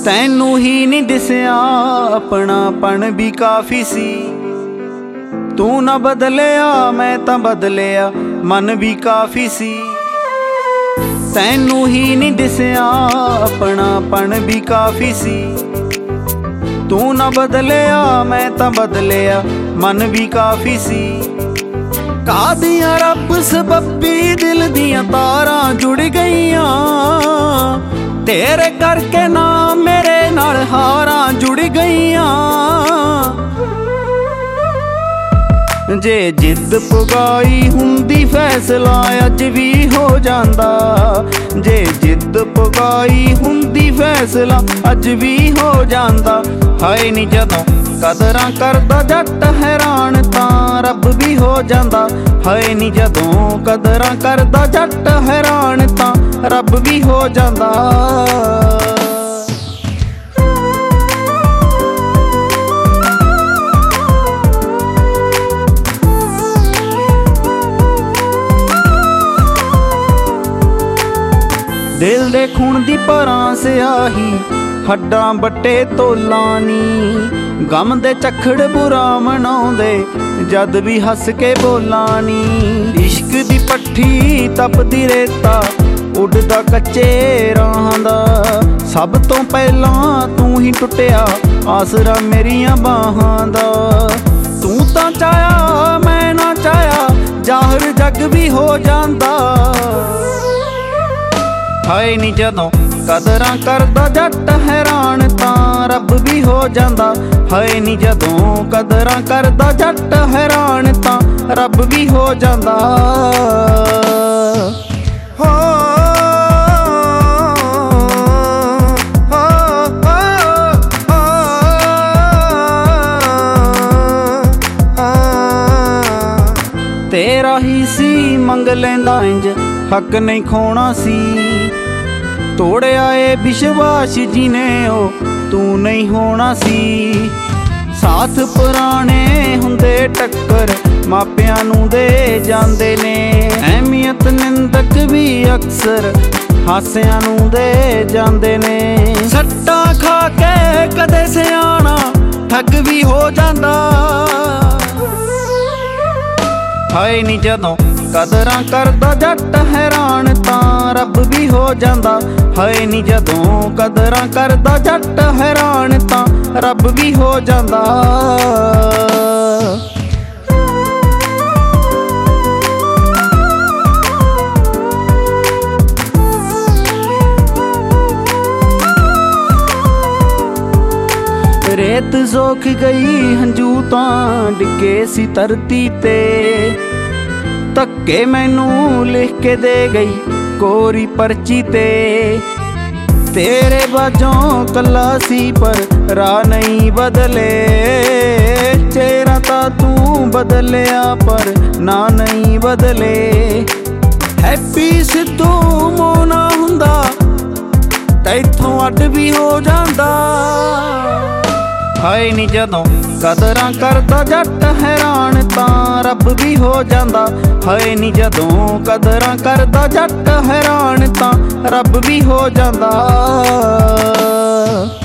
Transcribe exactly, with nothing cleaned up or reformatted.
ਤੈਨੂੰ ਹੀ ਨਹੀਂ ਦਿਸਿਆ ਆਪਣਾਪਣ ਵੀ ਕਾਫੀ ਸੀ। ਤੂੰ ਨਾ ਬਦਲਿਆ ਮੈਂ ਤਾਂ ਬਦਲਿਆ ਮਨ ਵੀ ਕਾਫੀ ਸੀ। ਤੈਨੂੰ ਹੀ ਨਹੀਂ ਦਿਸਿਆ ਆਪਣਾਪਣ ਵੀ ਕਾਫੀ ਸੀ। ਤੂੰ ਨਾ ਬਦਲਿਆ ਮੈਂ ਤਾਂ ਬਦਲਿਆ ਮਨ ਵੀ ਕਾਫੀ ਸੀ। ਕਾਦੀਆਂ ਰੱਬ ਸਬੱਬੀ ਦਿਲ ਦੀਆਂ ਤਾਰਾਂ ਜੁੜ ਗਈਆਂ, ਤੇਰੇ ਕਰਕੇ ਨਾ ਮੇਰੇ ਨਾਲ ਹਾਰਾਂ ਜੁੜ ਗਈਆਂ। ਜੇ ਜਿੱਦ ਪੁਗਾਈ ਹੁੰਦੀ ਫੈਸਲਾ ਅੱਜ ਵੀ ਹੋ ਜਾਂਦਾ। ਜੇ ਜਿੱਦ ਪੁਗਾਈ ਹੁੰਦੀ ਫੈਸਲਾ ਅੱਜ ਵੀ ਹੋ ਜਾਂਦਾ। ਹਾਏ ਨੀ ਜਦੋਂ ਕਦਰਾਂ ਕਰਦਾ ਜੱਟ ਹੈਰਾਨ ਤਾਂ ਰੱਬ ਵੀ ਹੋ ਜਾਂਦਾ। ਹਾਏ ਨੀ ਜਦੋਂ ਕਦਰਾਂ ਕਰਦਾ ਜੱਟ ਹੈਰਾਨ ਤਾਂ ਰੱਬ ਵੀ ਹੋ ਜਾਂਦਾ। ਦਿਲ ਦੇ ਖੂਨ ਦੀ ਭਰਾਂ ਸਿਆਹੀ ਹੱਡਾਂ ਬੱਟੇ ਤੋਲਾਂ ਨੀ, ਗਮ ਦੇ ਝੱਖੜ ਬੁਰਾ ਮਨਾਉਂਦੇ ਜਦ ਵੀ ਹੱਸ ਕੇ ਬੋਲਾਂ ਨੀ। ਇਸ਼ਕ ਦੀ ਪੱਠੀ ਤਪਦੀ ਰੇਤਾ ਉੱਡਦਾ ਕੱਚੇ ਰਾਹਾਂ ਦਾ, ਸਭ ਤੋਂ ਪਹਿਲਾਂ ਤੂੰ ਹੀ ਟੁੱਟਿਆ ਆਸਰਾ ਮੇਰੀਆਂ ਬਾਹਾਂ ਦਾ। ਤੂੰ ਤਾਂ ਚਾਹਿਆ ਮੈਂ ਨਾ ਚਾਹਿਆ ਜ਼ਾਹਰ ਜੱਗ ਵੀ ਹੋ ਜਾਂਦਾ। ਹਾਏ ਨੀ ਜਦੋਂ ਕਦਰਾਂ ਕਰਦਾ ਜੱਟ ਹੈਰਾਨ ਤਾਂ ਰੱਬ ਵੀ ਹੋ ਜਾਂਦਾ। ਹਾਏ ਨੀ ਜਦੋਂ ਕਦਰਾਂ ਕਰਦਾ ਜੱਟ ਹੈਰਾਨ ਤਾਂ ਰੱਬ ਵੀ ਹੋ ਜਾਂਦਾ। ਹੋ ਤੇਰਾ ਹੀ ਸੀ ਮੰਗ ਲੈਂਦਾ ਇੰਜ ਹੱਕ ਨਹੀਂ ਖੋਣਾ ਸੀ। ਤੋੜਿਆ ਏ ਵਿਸ਼ਵਾਸ ਜਿਹਨੇ ਉਹ ਤੂੰ ਨਹੀਂ ਹੋਣਾ ਸੀ। ਸਾਥ ਪੁਰਾਣੇ ਹੁੰਦੇ ਟੱਕਰ ਮਾਪਿਆਂ ਨੂੰ ਦੇ ਜਾਂਦੇ ਨੇ। ਅਹਿਮੀਅਤ ਨਿੰਦਕ ਵੀ ਅਕਸਰ ਹਾਸਿਆਂ ਨੂੰ ਦੇ ਜਾਂਦੇ ਨੇ। ਸੱਟਾਂ ਖਾ ਕੇ ਕਦੇ ਸਿਆਣਾ ਠੱਗ ਵੀ ਹੋ ਜਾਂਦਾ। ਹਾਏ ਨੀ ਜਦੋਂ ਕਦਰਾਂ ਕਰਦਾ ਜੱਟ ਹੈਰਾਨ ਤਾਂ ਰੱਬ ਵੀ ਹੋ ਜਾਂਦਾ। ਹਾਏ ਨੀ ਜਦੋਂ ਕਦਰਾਂ ਕਰਦਾ ਜੱਟ ਹੈਰਾਨ ਤਾਂ ਰੱਬ ਵੀ ਹੋ ਜਾਂਦਾ। ਰੇਤ ਜ਼ੋਖ ਗਈ ਹੰਝੂ ਤਾਂ ਡਿੱਗੇ ਸੀ ਧਰਤੀ ਤੇ, ਧੱਕੇ ਮੈਨੂੰ ਲਿਖ ਕੇ ਦੇ ਗਈ ਕੋਰੀ ਪਰਚੀ ਤੇ। ਤੇਰੇ ਬਾਝੋਂ ਕੱਲਾ ਸੀ ਪਰ ਰਾਹ ਨਹੀਂ ਬਦਲੇ, ਚਿਹਰਾ ਤਾਂ ਤੂੰ ਬਦਲਿਆ ਪਰ ਨਾ ਨਹੀਂ ਬਦਲੇ। ਹੈਪੀ ਸਿੱਧੂ ਮੋਨਾ ਹੁੰਦਾ ਤੈਥੋਂ ਅੱਡ ਵੀ ਹੋ ਜਾਂਦਾ। ਹਾਏ ਨੀ ਜਦੋਂ ਕਦਰਾਂ ਕਰਦਾ ਜੱਟ ਹੈਰਾਨ ਤਾਂ ਰੱਬ ਵੀ ਹੋ ਜਾਂਦਾ। ਹਾਏ ਨੀ ਜਦੋਂ ਕਦਰਾਂ ਕਰਦਾ ਜੱਟ ਹੈਰਾਨ ਤਾਂ ਰੱਬ ਵੀ ਹੋ ਜਾਂਦਾ।